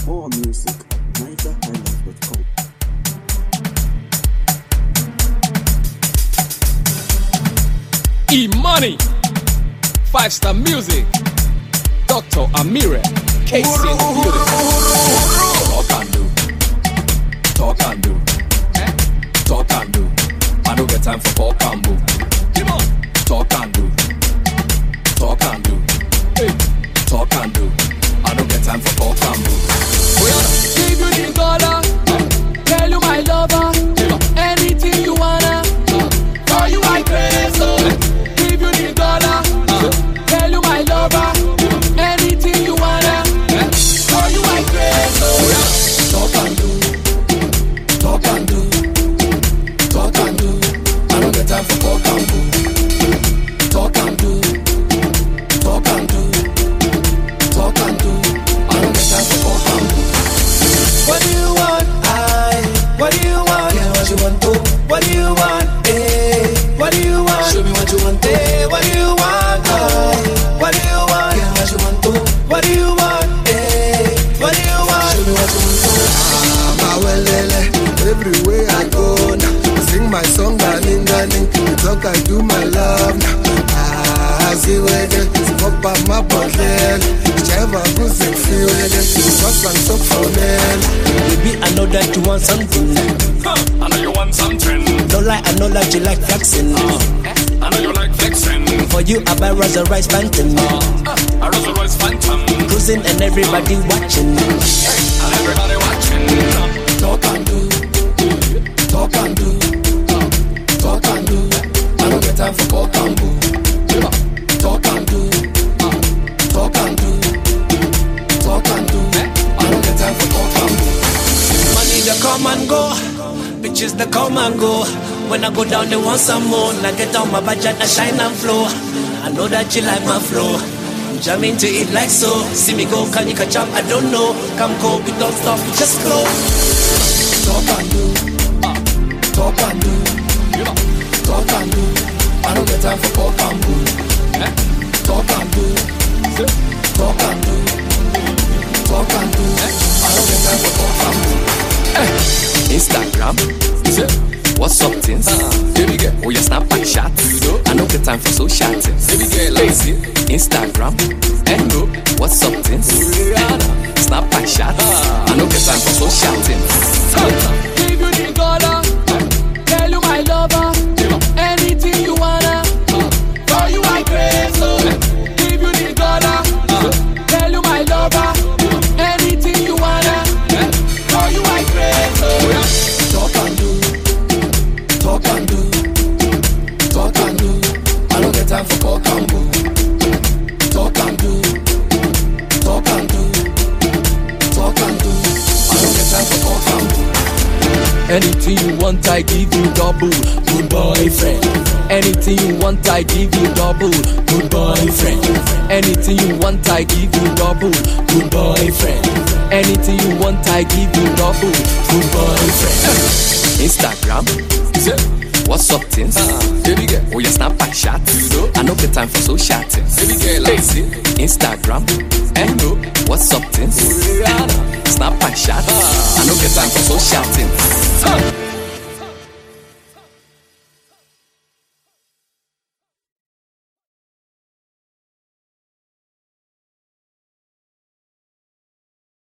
More music at NigerHighlife.com. E-Money, 5-Star Music, Dr. Amire, KC in the building. Talk and do. Talk and do. I don't get time for talk and do. Come on. Talk and do. Talk and do. Hey. Talk and do. I don't get time for talk and do. Give you the dollar, tell you my lover, anything you wanna, for you I crazy. Give you the dollar, tell you my lover, anything you wanna, for you I crazy. Talk and do. Talk and do. Talk and do. I don't get time for talk and do. Talk and do. Talk and do. Talk and do. I don't get time for talk and do. What do you want? What do you want? Yeah, what you want? Oh, what do you want? Hey, what do you want? Show me what you want. Hey, what do you want? What do you want? Yeah, what you want? Oh, what do you want? Hey, what do you want? Show me what you want. Everywhere I go now, I sing my song, darling, darling. You talk, I do my love now. I see where they pop up my bottle. Whichever music feel it, what's on top for them. Baby, I know that you want something. I know you want something. Don't lie, I know that you like flexing. I know you like flexing. For you, I buy Rolls Royce Phantom. A Rolls Royce Phantom. Cruising and everybody watching. And everybody watching. Talk and do. Talk and do. Talk and do. I don't get time for talk and do. Talk and do. Talk and do. Talk and do. I don't get time for talk and do. Money they come and go, bitches they come and go. When I go down they want some more. Now get on my budget, I shine and flow. I know that you like my flow. I'm jamming to it like so. See me go, can you catch up? I don't know. Come go, we don't stop, we just flow. Talk and do. Talk and do. Talk and do. I don't get time for talk and do. Talk and do. Talk and do. Talk and do. I don't get time for talk and do. Instagram. What's up, things? Baby girl, oh, you snap back shots. I don't get time for social things. Baby girl, lazy. Instagram. Hello. What's up, things? Snap back shots. I don't get time for social things. Give you the dollar, tell you my lover, anything you wanna, for you I crazy. Give you the dollar, tell you my lover, anything you wanna, for you I crazy. Talk and do. Talk and do. Talk and do. I don't get time for talk and do. Talk and do. Talk and do. Talk and do. I don't get time for talk and do. Anything you want, I give you double. Good boyfriend. Anything you want, I give you double. Good boyfriend. Anything you want, I give you double. Good boyfriend. Anything you want, I give you double. Good boyfriend. Instagram. What's up, things? Baby girl, oh, you snap back shots. I know the time for social things. Baby girl, lazy. Instagram. Hello. What's up, things? Snap back shots. I know the time for social things.